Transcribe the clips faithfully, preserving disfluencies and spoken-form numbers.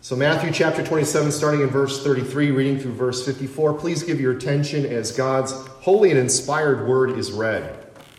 So Matthew chapter twenty-seven, starting in verse thirty-three, reading through verse fifty-four. Please give your attention as God's holy and inspired word is read.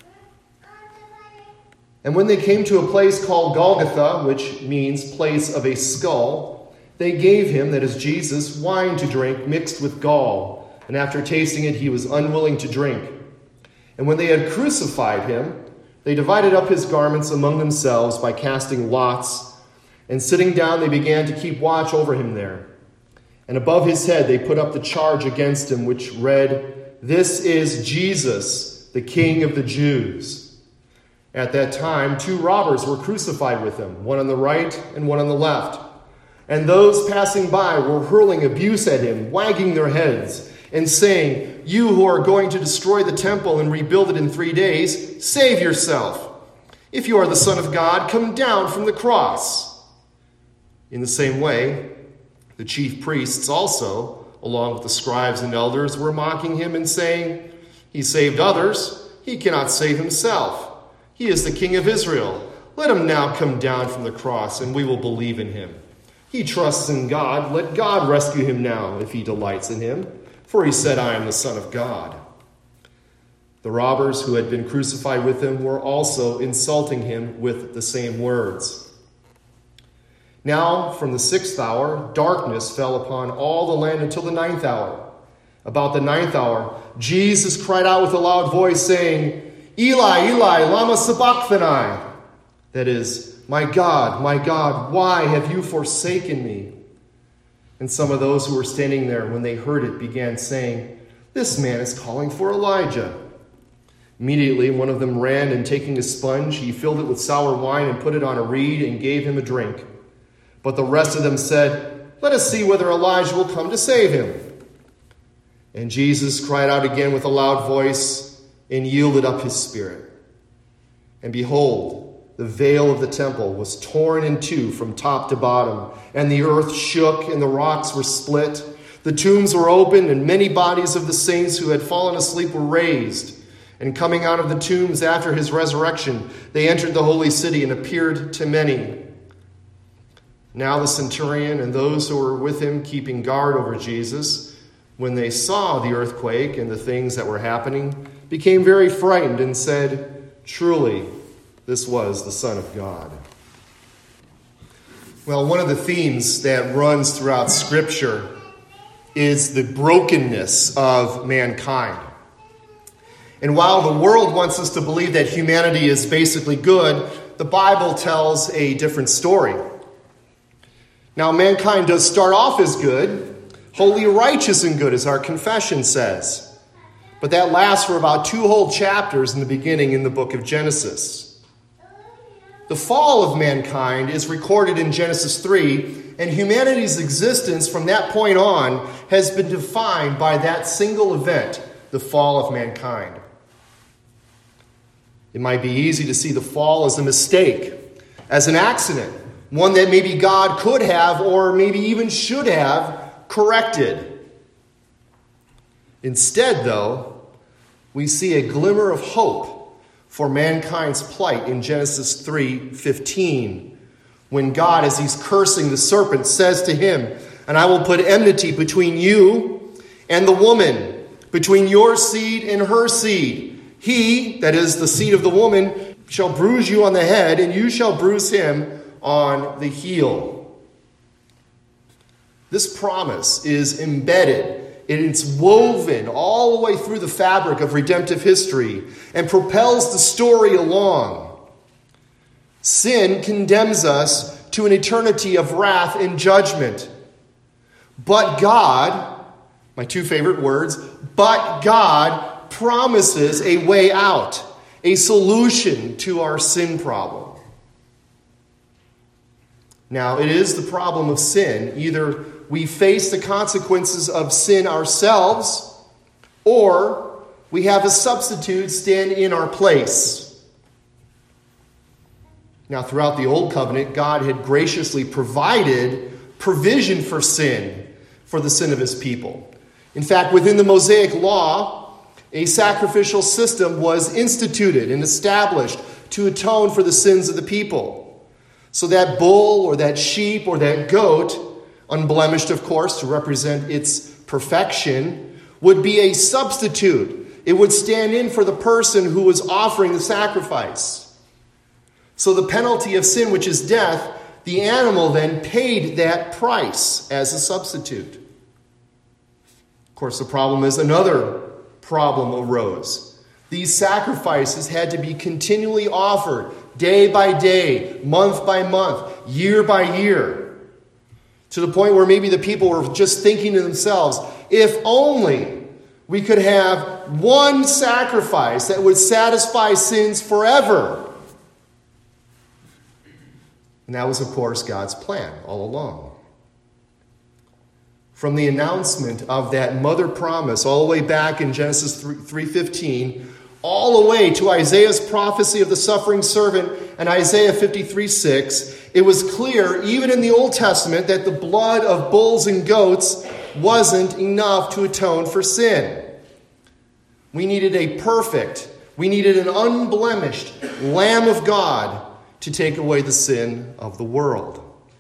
And when they came to a place called Golgotha, which means place of a skull, they gave him, that is Jesus, wine to drink mixed with gall. And after tasting it, he was unwilling to drink. And when they had crucified him, they divided up his garments among themselves by casting lots. And sitting down, they began to keep watch over him there. And above his head, they put up the charge against him, which read, "This is Jesus, the King of the Jews." At that time, two robbers were crucified with him, one on the right and one on the left. And those passing by were hurling abuse at him, wagging their heads, and saying, "You who are going to destroy the temple and rebuild it in three days, save yourself. If you are the Son of God, come down from the cross." In the same way, the chief priests also, along with the scribes and elders, were mocking him and saying, "He saved others, he cannot save himself. He is the King of Israel. Let him now come down from the cross, and we will believe in him. He trusts in God. Let God rescue him now, if he delights in him. For he said, 'I am the Son of God.'" The robbers who had been crucified with him were also insulting him with the same words. Now, from the sixth hour, darkness fell upon all the land until the ninth hour. About the ninth hour, Jesus cried out with a loud voice, saying, "Eli, Eli, lama sabachthani?" That is, "My God, my God, why have you forsaken me?" And some of those who were standing there, when they heard it, began saying, "This man is calling for Elijah." Immediately, one of them ran, and taking a sponge, he filled it with sour wine and put it on a reed and gave him a drink. But the rest of them said, "Let us see whether Elijah will come to save him." And Jesus cried out again with a loud voice and yielded up his spirit. And behold, the veil of the temple was torn in two from top to bottom, and the earth shook and the rocks were split. The tombs were opened, and many bodies of the saints who had fallen asleep were raised. And coming out of the tombs after his resurrection, they entered the holy city and appeared to many. Now the centurion and those who were with him keeping guard over Jesus, when they saw the earthquake and the things that were happening, became very frightened and said, "Truly, this was the Son of God." Well, one of the themes that runs throughout Scripture is the brokenness of mankind. And while the world wants us to believe that humanity is basically good, the Bible tells a different story. Now, mankind does start off as good, holy, righteous, and good, as our confession says. But that lasts for about two whole chapters in the beginning in the book of Genesis. The fall of mankind is recorded in Genesis three, and humanity's existence from that point on has been defined by that single event, the fall of mankind. It might be easy to see the fall as a mistake, as an accident, one that maybe God could have or maybe even should have corrected. Instead, though, we see a glimmer of hope for mankind's plight in Genesis three fifteen, when God, as he's cursing the serpent, says to him, "And I will put enmity between you and the woman, between your seed and her seed. He," that is the seed of the woman, "shall bruise you on the head, and you shall bruise him on the heel." This promise is embedded, and it's woven all the way through the fabric of redemptive history and propels the story along. Sin condemns us to an eternity of wrath and judgment. But God, my two favorite words, but God promises a way out, a solution to our sin problem. Now, it is the problem of sin. Either we face the consequences of sin ourselves, or we have a substitute stand in our place. Now, throughout the Old Covenant, God had graciously provided provision for sin, for the sin of his people. In fact, within the Mosaic Law, a sacrificial system was instituted and established to atone for the sins of the people. So that bull or that sheep or that goat unblemished, of course, to represent its perfection, would be a substitute. It would stand in for the person who was offering the sacrifice. So the penalty of sin, which is death, the animal then paid that price as a substitute. Of course, the problem is another problem arose. These sacrifices had to be continually offered day by day, month by month, year by year, to the point where maybe the people were just thinking to themselves, if only we could have one sacrifice that would satisfy sins forever. And that was, of course, God's plan all along. From the announcement of that mother promise all the way back in Genesis three fifteen, all the way to Isaiah's prophecy of the suffering servant and Isaiah fifty-three six, it was clear, even in the Old Testament, that the blood of bulls and goats wasn't enough to atone for sin. We needed a perfect, we needed an unblemished Lamb of God to take away the sin of the world.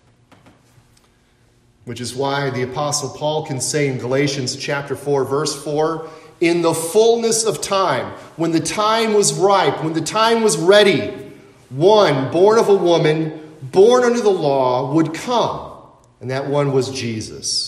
Which is why the Apostle Paul can say in Galatians chapter four, verse four, in the fullness of time, when the time was ripe, when the time was ready, one born of a woman, born under the law, would come. And that one was Jesus.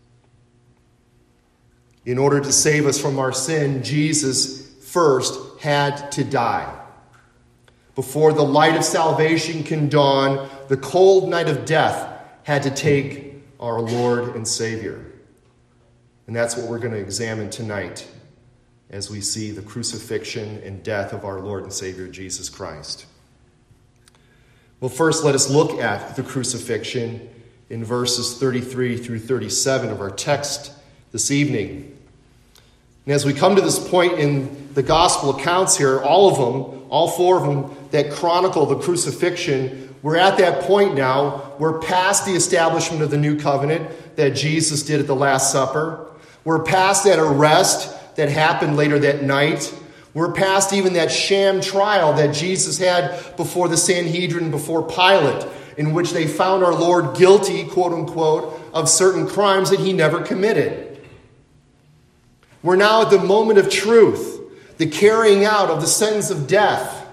In order to save us from our sin, Jesus first had to die. Before the light of salvation can dawn, the cold night of death had to take our Lord and Savior. And that's what we're going to examine tonight as we see the crucifixion and death of our Lord and Savior Jesus Christ. Well, first let us look at the crucifixion in verses thirty-three through thirty-seven of our text this evening. And as we come to this point in the gospel accounts here, all of them, all four of them that chronicle the crucifixion, we're at that point now. We're past the establishment of the new covenant that Jesus did at the Last Supper. We're past that arrest that happened later that night. We're past even that sham trial that Jesus had before the Sanhedrin, before Pilate, in which they found our Lord guilty, quote unquote, of certain crimes that he never committed. We're now at the moment of truth, the carrying out of the sentence of death.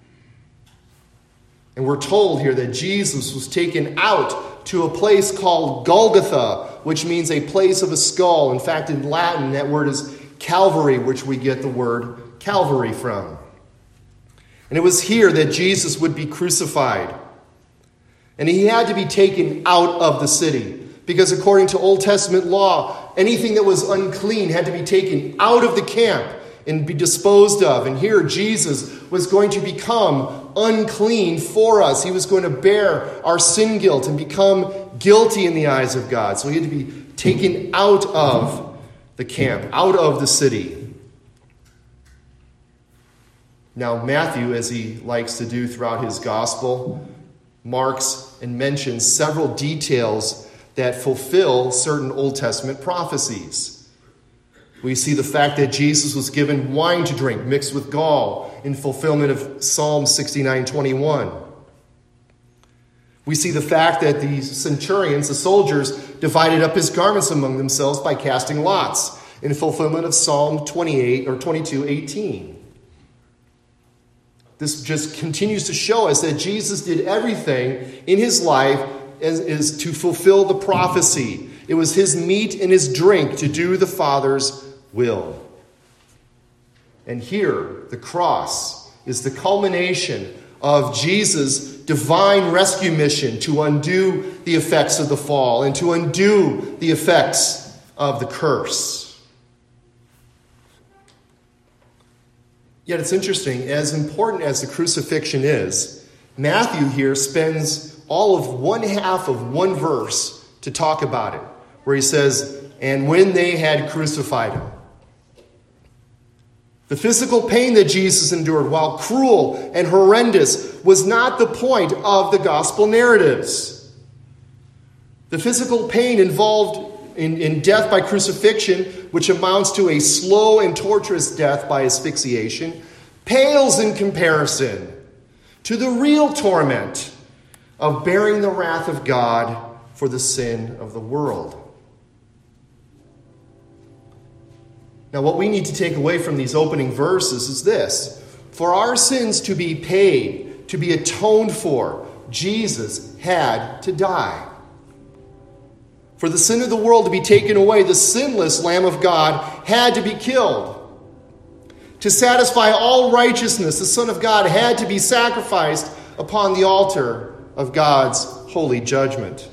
And we're told here that Jesus was taken out to a place called Golgotha, which means a place of a skull. In fact, in Latin, that word is Calvary, which we get the word Calvary from. And it was here that Jesus would be crucified. And he had to be taken out of the city, because according to Old Testament law, anything that was unclean had to be taken out of the camp and be disposed of. And here Jesus was going to become unclean for us. He was going to bear our sin guilt and become guilty in the eyes of God. So he had to be taken out of the camp, out of the city. Now Matthew, as he likes to do throughout his gospel, marks and mentions several details that fulfill certain Old Testament prophecies. We see the fact that Jesus was given wine to drink mixed with gall in fulfillment of Psalm sixty-nine twenty-one. We see the fact that the centurions, the soldiers, divided up his garments among themselves by casting lots in fulfillment of Psalm twenty-eight or twenty-two eighteen. This just continues to show us that Jesus did everything in his life as, as to fulfill the prophecy. It was his meat and his drink to do the Father's will. And here, the cross is the culmination of Jesus' divine rescue mission to undo the effects of the fall and to undo the effects of the curse. Yet it's interesting, as important as the crucifixion is, Matthew here spends all of one half of one verse to talk about it, where he says, and when they had crucified him. The physical pain that Jesus endured, while cruel and horrendous, was not the point of the gospel narratives. The physical pain involved in, in death by crucifixion, which amounts to a slow and torturous death by asphyxiation, pales in comparison to the real torment of bearing the wrath of God for the sin of the world. Now, what we need to take away from these opening verses is this. For our sins to be paid, to be atoned for, Jesus had to die. For the sin of the world to be taken away, the sinless Lamb of God had to be killed. To satisfy all righteousness, the Son of God had to be sacrificed upon the altar of God's holy judgment.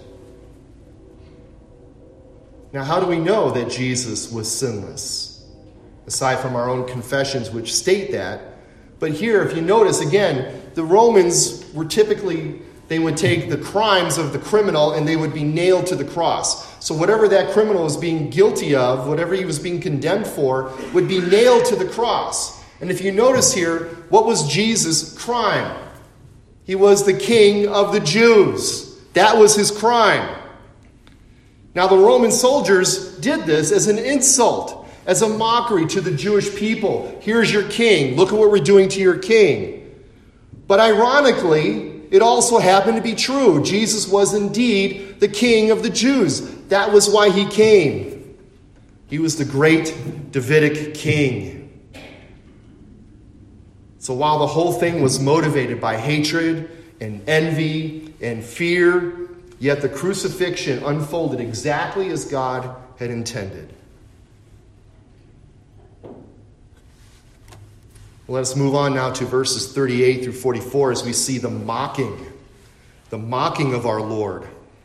Now, how do we know that Jesus was sinless? Aside from our own confessions, which state that. But here, if you notice, again, the Romans were typically, they would take the crimes of the criminal and they would be nailed to the cross. So whatever that criminal was being guilty of, whatever he was being condemned for, would be nailed to the cross. And if you notice here, what was Jesus' crime? He was the King of the Jews. That was his crime. Now, the Roman soldiers did this as an insult, as a mockery to the Jewish people. Here's your king. Look at what we're doing to your king. But ironically, it also happened to be true. Jesus was indeed the King of the Jews. That was why he came. He was the great Davidic king. So while the whole thing was motivated by hatred and envy and fear, yet the crucifixion unfolded exactly as God had intended. Let us move on now to verses thirty-eight through forty-four as we see the mocking, the mocking of our Lord.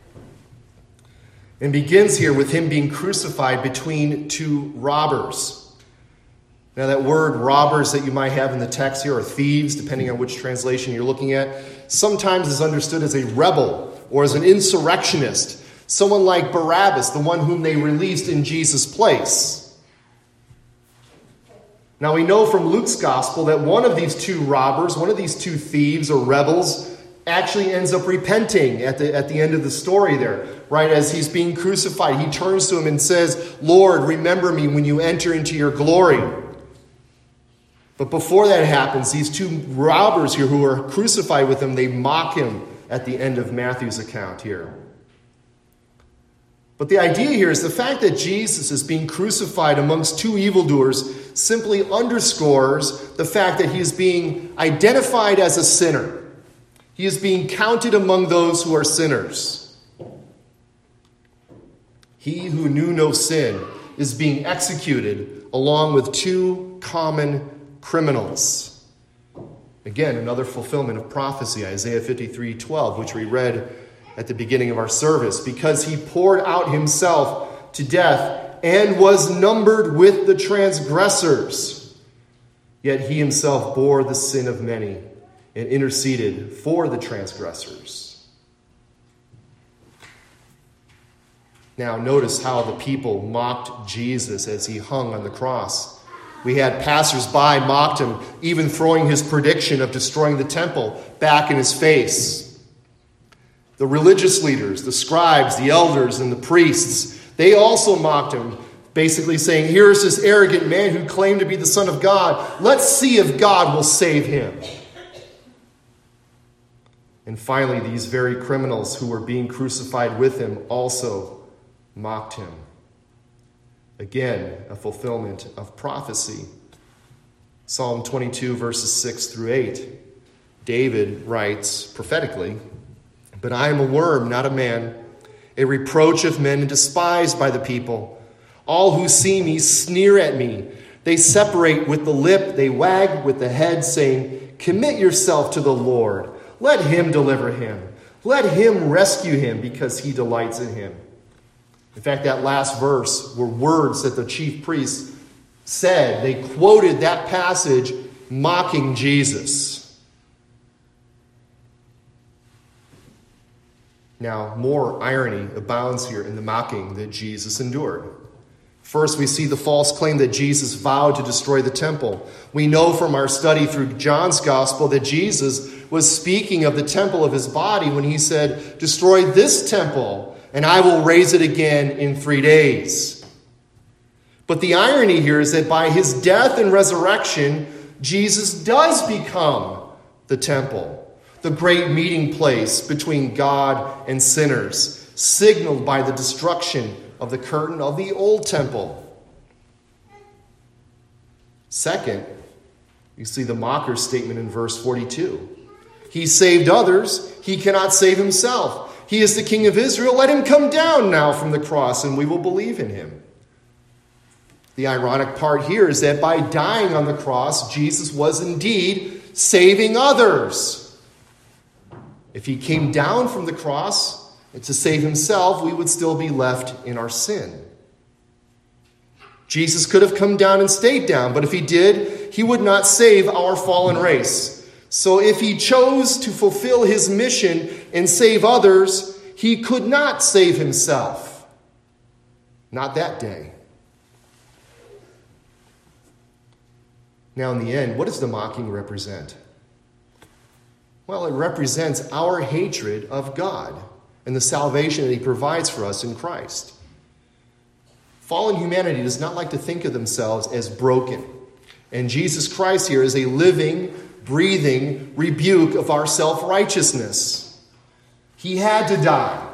And begins here with him being crucified between two robbers. Now that word robbers that you might have in the text here, or thieves, depending on which translation you're looking at, sometimes is understood as a rebel or as an insurrectionist. Someone like Barabbas, the one whom they released in Jesus' place. Now we know from Luke's gospel that one of these two robbers, one of these two thieves or rebels, actually ends up repenting at the, at the end of the story there, right? As he's being crucified, he turns to him and says, Lord, remember me when you enter into your glory. But before that happens, these two robbers here who are crucified with him, they mock him at the end of Matthew's account here. But the idea here is the fact that Jesus is being crucified amongst two evildoers simply underscores the fact that he is being identified as a sinner. He is being counted among those who are sinners. He who knew no sin is being executed along with two common criminals. Again, another fulfillment of prophecy, Isaiah fifty-three twelve, which we read at the beginning of our service. Because he poured out himself to death and was numbered with the transgressors, yet he himself bore the sin of many and interceded for the transgressors. Now notice how the people mocked Jesus as he hung on the cross. We had passers-by mocked him, even throwing his prediction of destroying the temple back in his face. The religious leaders, the scribes, the elders, and the priests, they also mocked him, basically saying, here is this arrogant man who claimed to be the Son of God. Let's see if God will save him. And finally, these very criminals who were being crucified with him also mocked him. Again, a fulfillment of prophecy. Psalm twenty-two, verses six through eight. David writes prophetically, but I am a worm, not a man, a reproach of men and despised by the people. All who see me sneer at me. They separate with the lip, they wag with the head, saying, commit yourself to the Lord. Let him deliver him. Let him rescue him because he delights in him. In fact, that last verse were words that the chief priests said. They quoted that passage mocking Jesus. Now, more irony abounds here in the mocking that Jesus endured. First, we see the false claim that Jesus vowed to destroy the temple. We know from our study through John's gospel that Jesus was speaking of the temple of his body when he said, destroy this temple, and I will raise it again in three days. But the irony here is that by his death and resurrection, Jesus does become the temple, the great meeting place between God and sinners. signaled by the destruction of the curtain of the old temple. Second, you see the mocker's statement in verse forty-two. He saved others, he cannot save himself. He is the King of Israel. Let him come down now from the cross, and we will believe in him. The ironic part here is that by dying on the cross, Jesus was indeed saving others. If he came down from the cross to save himself, we would still be left in our sin. Jesus could have come down and stayed down, but if he did, he would not save our fallen race. So if he chose to fulfill his mission and save others, he could not save himself. Not that day. Now, in the end, what does the mocking represent? Well, it represents our hatred of God and the salvation that he provides for us in Christ. Fallen humanity does not like to think of themselves as broken. And Jesus Christ here is a living, breathing rebuke of our self-righteousness. He had to die.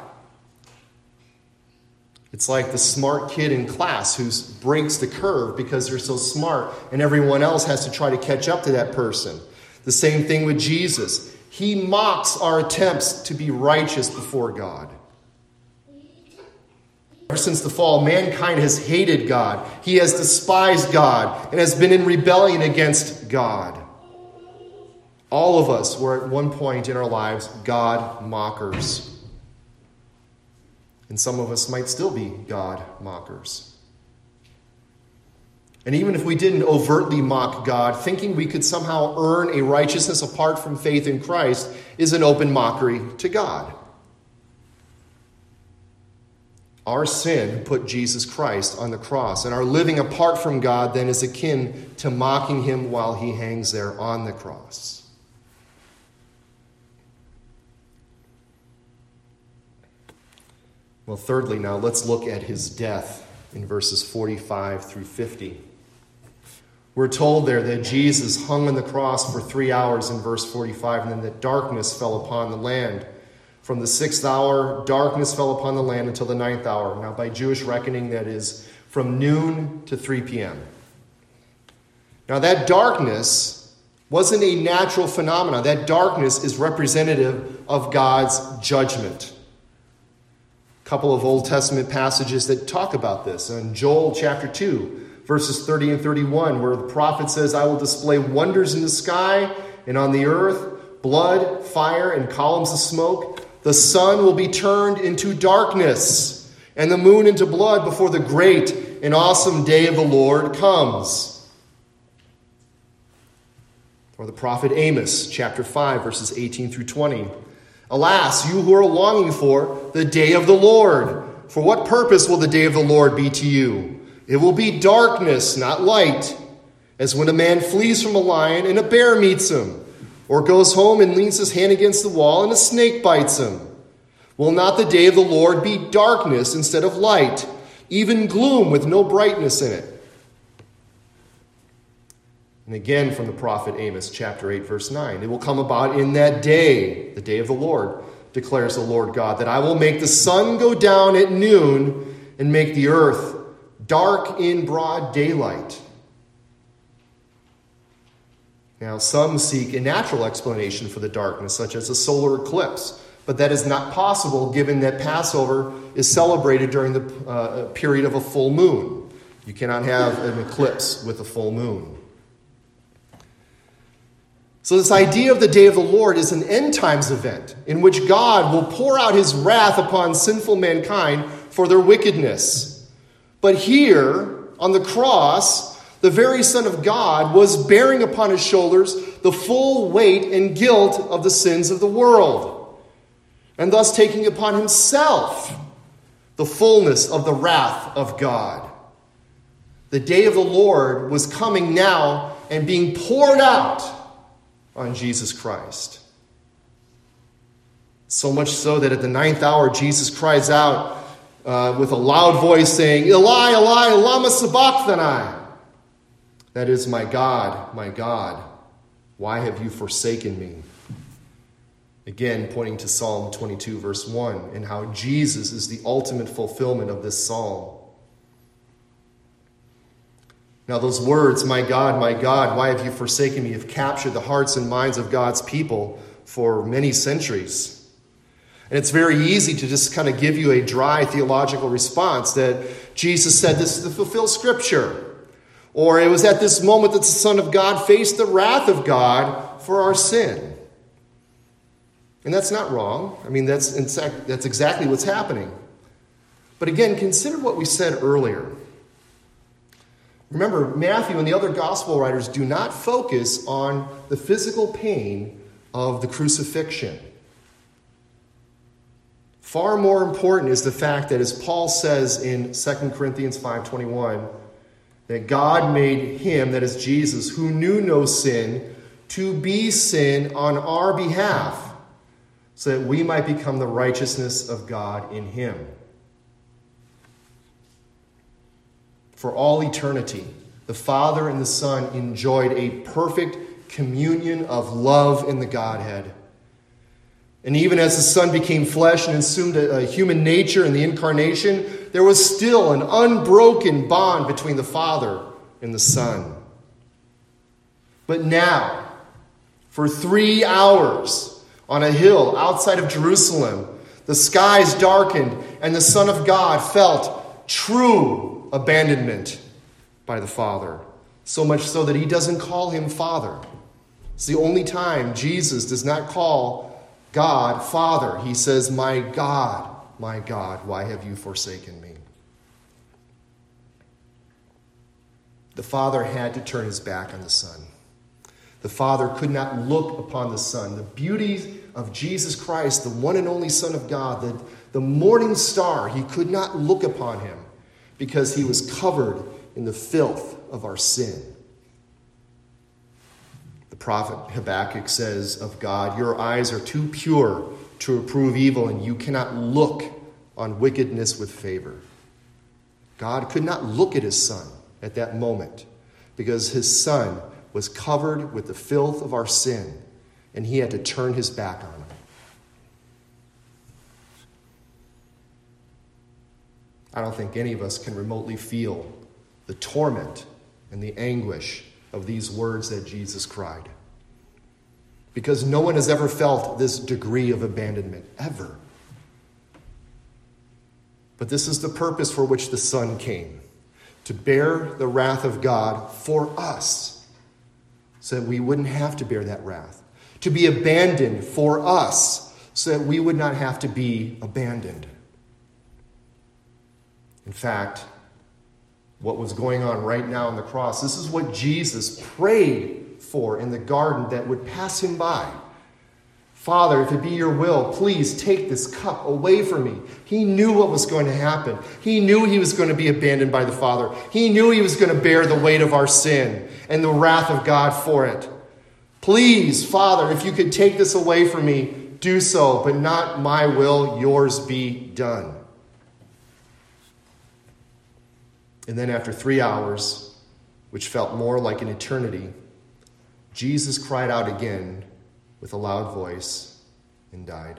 It's like the smart kid in class who breaks the curve because they're so smart and everyone else has to try to catch up to that person. The same thing with Jesus. He mocks our attempts to be righteous before God. Ever since the fall, mankind has hated God. He has despised God and has been in rebellion against God. All of us were at one point in our lives God mockers. And some of us might still be God mockers. And even if we didn't overtly mock God, thinking we could somehow earn a righteousness apart from faith in Christ is an open mockery to God. Our sin put Jesus Christ on the cross, and our living apart from God then is akin to mocking him while he hangs there on the cross. Well, thirdly, now let's look at his death in verses forty-five through fifty. We're told there that Jesus hung on the cross for three hours in verse forty-five, and then that darkness fell upon the land. From the sixth hour, darkness fell upon the land until the ninth hour. Now, by Jewish reckoning, that is from noon to three p.m. Now, that darkness wasn't a natural phenomenon. That darkness is representative of God's judgment. A couple of Old Testament passages that talk about this. In Joel chapter two, verses thirty and thirty-one, where the prophet says, I will display wonders in the sky and on the earth, blood, fire, and columns of smoke. The sun will be turned into darkness, and the moon into blood before the great and awesome day of the Lord comes. Or the prophet Amos, chapter five, verses eighteen through twenty. Alas, you who are longing for the day of the Lord. For what purpose will the day of the Lord be to you? It will be darkness, not light, as when a man flees from a lion and a bear meets him, or goes home and leans his hand against the wall and a snake bites him. Will not the day of the Lord be darkness instead of light, even gloom with no brightness in it? And again from the prophet Amos, chapter eight, verse nine. It will come about in that day, the day of the Lord, declares the Lord God, that I will make the sun go down at noon and make the earth dark in broad daylight. Now, some seek a natural explanation for the darkness, such as a solar eclipse, but that is not possible given that Passover is celebrated during the uh, period of a full moon. You cannot have an eclipse with a full moon. So this idea of the day of the Lord is an end times event in which God will pour out his wrath upon sinful mankind for their wickedness. But here, on the cross, the very Son of God was bearing upon his shoulders the full weight and guilt of the sins of the world, and thus taking upon himself the fullness of the wrath of God. The day of the Lord was coming now and being poured out on Jesus Christ. So much so that at the ninth hour, Jesus cries out uh, with a loud voice saying, Eli, Eli, lama sabachthani. That is, my God, my God, why have you forsaken me? Again, pointing to Psalm twenty-two, verse one, and how Jesus is the ultimate fulfillment of this psalm. Now, those words, "My God, my God, why have you forsaken me?" have captured the hearts and minds of God's people for many centuries. And it's very easy to just kind of give you a dry theological response that Jesus said this is to fulfill Scripture. Or it was at this moment that the Son of God faced the wrath of God for our sin. And that's not wrong. I mean, that's, in fact, that's exactly what's happening. But again, consider what we said earlier. Remember, Matthew and the other gospel writers do not focus on the physical pain of the crucifixion. Far more important is the fact that, as Paul says in Second Corinthians five twenty-one, that God made him, that is Jesus, who knew no sin, to be sin on our behalf, so that we might become the righteousness of God in him. For all eternity, the Father and the Son enjoyed a perfect communion of love in the Godhead. And even as the Son became flesh and assumed a, a human nature in the incarnation, there was still an unbroken bond between the Father and the Son. But now, for three hours, on a hill outside of Jerusalem, the skies darkened, and the Son of God felt true abandonment by the Father. So much so that he doesn't call him Father. It's the only time Jesus does not call God Father. He says, "My God, my God, why have you forsaken me?" The Father had to turn his back on the Son. The Father could not look upon the Son. The beauty of Jesus Christ, the one and only Son of God, the, the morning star, he could not look upon him because he was covered in the filth of our sin. The prophet Habakkuk says of God, "Your eyes are too pure to approve evil, and you cannot look on wickedness with favor." God could not look at his Son at that moment because his Son was covered with the filth of our sin, and he had to turn his back on him. I don't think any of us can remotely feel the torment and the anguish of these words that Jesus cried, because no one has ever felt this degree of abandonment, ever. But this is the purpose for which the Son came, to bear the wrath of God for us, so that we wouldn't have to bear that wrath. To be abandoned for us, so that we would not have to be abandoned. In fact, what was going on right now on the cross, this is what Jesus prayed for in the garden that would pass him by. "Father, if it be your will, please take this cup away from me." He knew what was going to happen. He knew he was going to be abandoned by the Father. He knew he was going to bear the weight of our sin and the wrath of God for it. "Please, Father, if you could take this away from me, do so, but not my will, yours be done." And then after three hours, which felt more like an eternity, Jesus cried out again with a loud voice and died.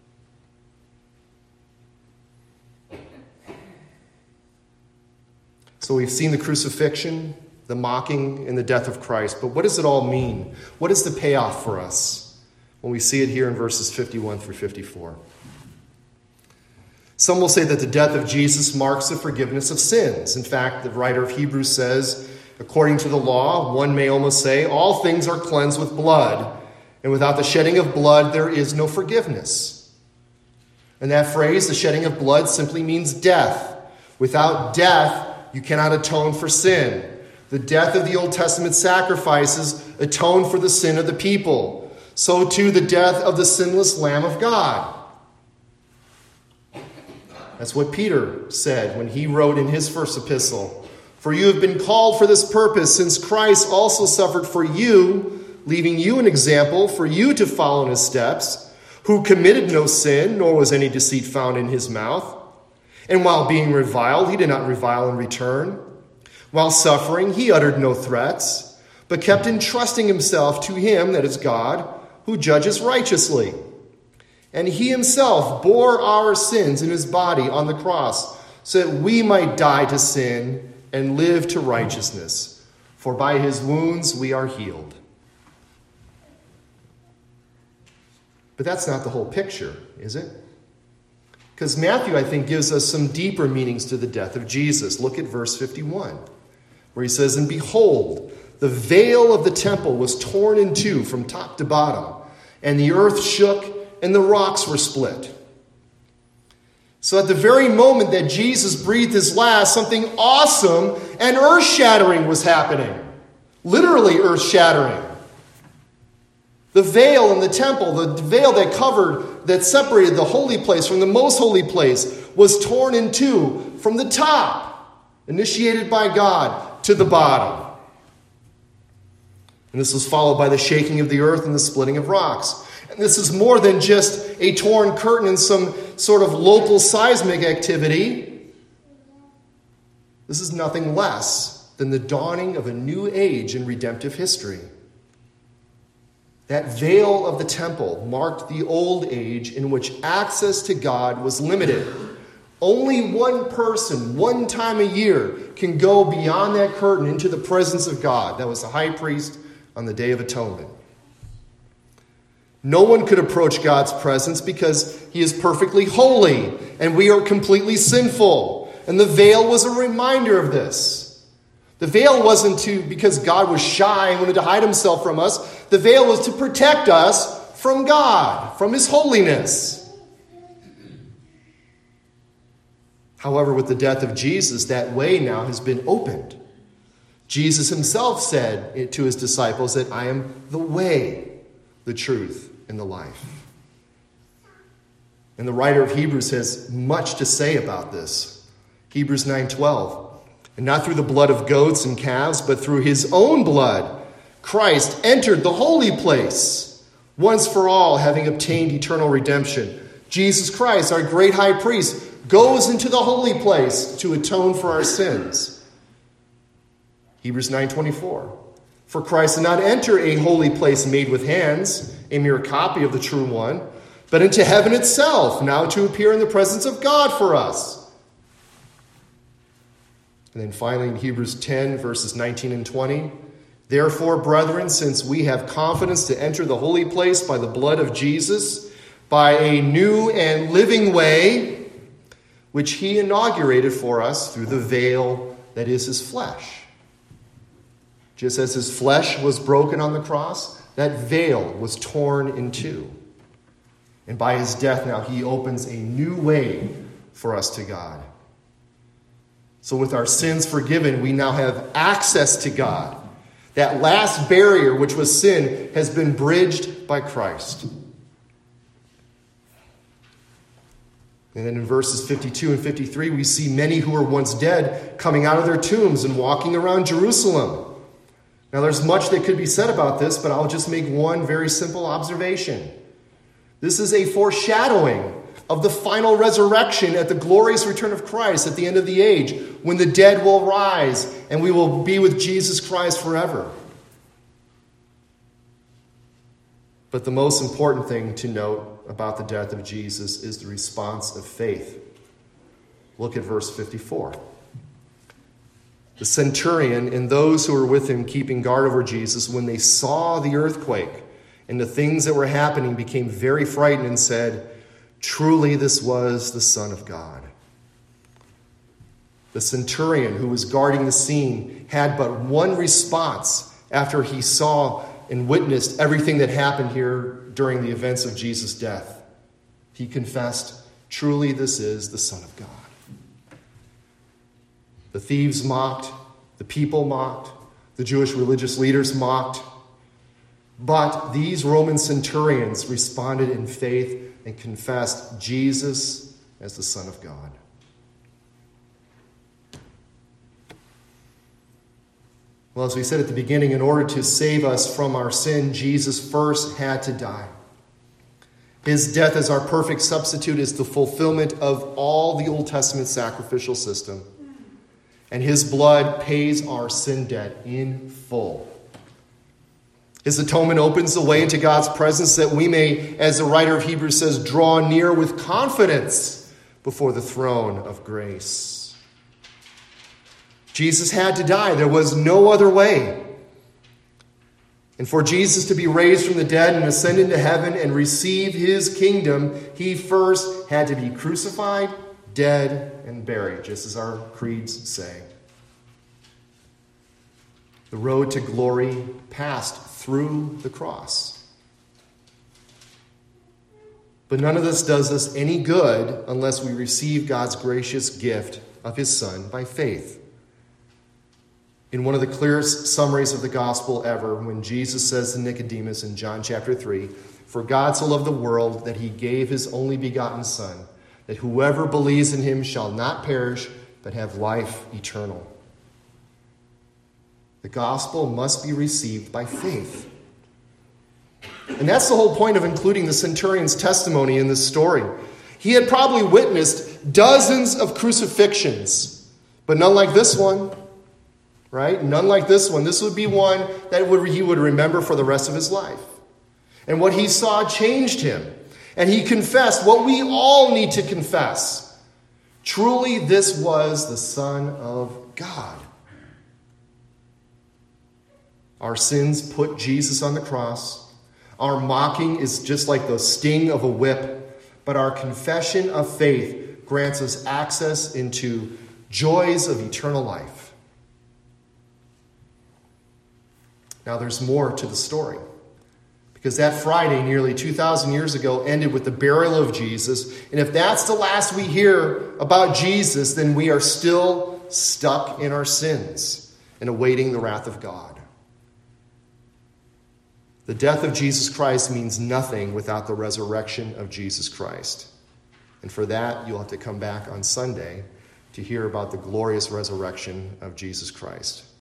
So we've seen the crucifixion, the mocking, and the death of Christ. But what does it all mean? What is the payoff for us when we see it here in verses fifty-one through fifty-four? Some will say that the death of Jesus marks the forgiveness of sins. In fact, the writer of Hebrews says, according to the law, one may almost say, all things are cleansed with blood, and without the shedding of blood, there is no forgiveness. And that phrase, the shedding of blood, simply means death. Without death, you cannot atone for sin. The death of the Old Testament sacrifices atoned for the sin of the people. So too the death of the sinless Lamb of God. That's what Peter said when he wrote in his first epistle. "For you have been called for this purpose, since Christ also suffered for you, leaving you an example for you to follow in his steps, who committed no sin, nor was any deceit found in his mouth. And while being reviled, he did not revile in return. While suffering, he uttered no threats, but kept entrusting himself to him, that is God, who judges righteously. And he himself bore our sins in his body on the cross, so that we might die to sin and live to righteousness. For by his wounds we are healed. But that's not the whole picture, is it? Because Matthew, I think, gives us some deeper meanings to the death of Jesus. Look at verse fifty-one, where he says, "And behold, the veil of the temple was torn in two from top to bottom, and the earth shook, and the rocks were split." So at the very moment that Jesus breathed his last, something awesome and earth-shattering was happening. Literally earth-shattering. The veil in the temple, the veil that covered, that separated the holy place from the most holy place, was torn in two from the top, initiated by God, to the bottom. And this was followed by the shaking of the earth and the splitting of rocks. And this is more than just a torn curtain and some sort of local seismic activity. This is nothing less than the dawning of a new age in redemptive history. That veil of the temple marked the old age in which access to God was limited. Only one person, one time a year, can go beyond that curtain into the presence of God. That was the high priest on the Day of Atonement. No one could approach God's presence because he is perfectly holy and we are completely sinful. And the veil was a reminder of this. The veil wasn't to because God was shy and wanted to hide himself from us. The veil was to protect us from God, from his holiness. However, with the death of Jesus, that way now has been opened. Jesus himself said to his disciples that I am the way, the truth, and the life. And the writer of Hebrews has much to say about this. Hebrews nine twelve. And not through the blood of goats and calves, but through his own blood, Christ entered the holy place, once for all, having obtained eternal redemption. Jesus Christ, our great high priest, goes into the holy place to atone for our sins. Hebrews nine twenty-four. For Christ did not enter a holy place made with hands, a mere copy of the true one, but into heaven itself, now to appear in the presence of God for us. And then finally in Hebrews ten, verses nineteen and twenty, therefore, brethren, since we have confidence to enter the holy place by the blood of Jesus, by a new and living way, which he inaugurated for us through the veil that is his flesh. Just as his flesh was broken on the cross, that veil was torn in two. And by his death now, he opens a new way for us to God. So with our sins forgiven, we now have access to God. That last barrier, which was sin, has been bridged by Christ. And then in verses fifty-two and fifty-three, we see many who were once dead coming out of their tombs and walking around Jerusalem. Now there's much that could be said about this, but I'll just make one very simple observation. This is a foreshadowing of the final resurrection at the glorious return of Christ at the end of the age, when the dead will rise and we will be with Jesus Christ forever. But the most important thing to note about the death of Jesus is the response of faith. Look at verse fifty-four. The centurion and those who were with him keeping guard over Jesus, when they saw the earthquake and the things that were happening, became very frightened and said, truly this was the Son of God. The centurion who was guarding the scene had but one response after he saw and witnessed everything that happened here during the events of Jesus' death. He confessed, truly this is the Son of God. The thieves mocked, the people mocked, the Jewish religious leaders mocked. But these Roman centurions responded in faith and confessed Jesus as the Son of God. Well, as we said at the beginning, in order to save us from our sin, Jesus first had to die. His death as our perfect substitute is the fulfillment of all the Old Testament sacrificial system. And his blood pays our sin debt in full. His atonement opens the way into God's presence that we may, as the writer of Hebrews says, draw near with confidence before the throne of grace. Jesus had to die. There was no other way. And for Jesus to be raised from the dead and ascend into heaven and receive his kingdom, he first had to be crucified, dead, and buried, just as our creeds say. The road to glory passed through the cross. But none of this does us any good unless we receive God's gracious gift of his Son by faith. In one of the clearest summaries of the gospel ever, when Jesus says to Nicodemus in John chapter three, "For God so loved the world that he gave his only begotten Son, that whoever believes in him shall not perish, but have life eternal." The gospel must be received by faith. And that's the whole point of including the centurion's testimony in this story. He had probably witnessed dozens of crucifixions, but none like this one, right? None like this one. This would be one that would, he would remember for the rest of his life. And what he saw changed him. And he confessed what we all need to confess. Truly, this was the Son of God. Our sins put Jesus on the cross. Our mocking is just like the sting of a whip. But our confession of faith grants us access into joys of eternal life. Now there's more to the story. Because that Friday, nearly two thousand years ago, ended with the burial of Jesus. And if that's the last we hear about Jesus, then we are still stuck in our sins and awaiting the wrath of God. The death of Jesus Christ means nothing without the resurrection of Jesus Christ. And for that, you'll have to come back on Sunday to hear about the glorious resurrection of Jesus Christ.